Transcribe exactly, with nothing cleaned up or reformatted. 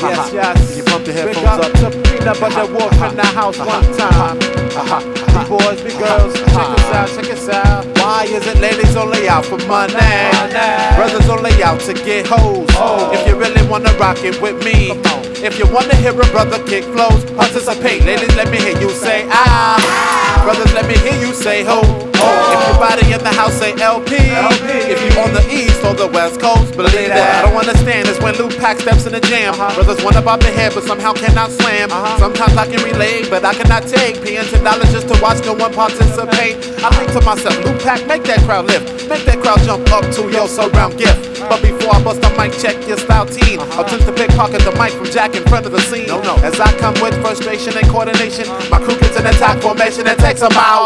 Yes, yes. You bump your Big headphones up up. to Peanut Butter Wolf in the house one time. Big boys, big girls, check us out, check us out. Why is it ladies only out for money? Brothers only out to get hoes. If you really wanna rock it with me, if you wanna hear a brother kick flows, participate. Ladies, let me hear you say ah. Brothers, let me hear you say ho. If your body in the house say L P. If you on the east or the west coast, believe that. I don't understand is when Luke Pack steps in the jam. Brothers want to bob their head but somehow cannot slam. Sometimes I can relate but I cannot take. Paying ten dollars just to watch no one participate. I think to myself, Luke Pack, make that crowd lift. Make that crowd jump up to your surround gift. But before I bust a mic, check your style teen. Attempt to pickpocket the mic from Jack in front of the scene. As I come with frustration and coordination, my crew gets an attack formation and takes them out.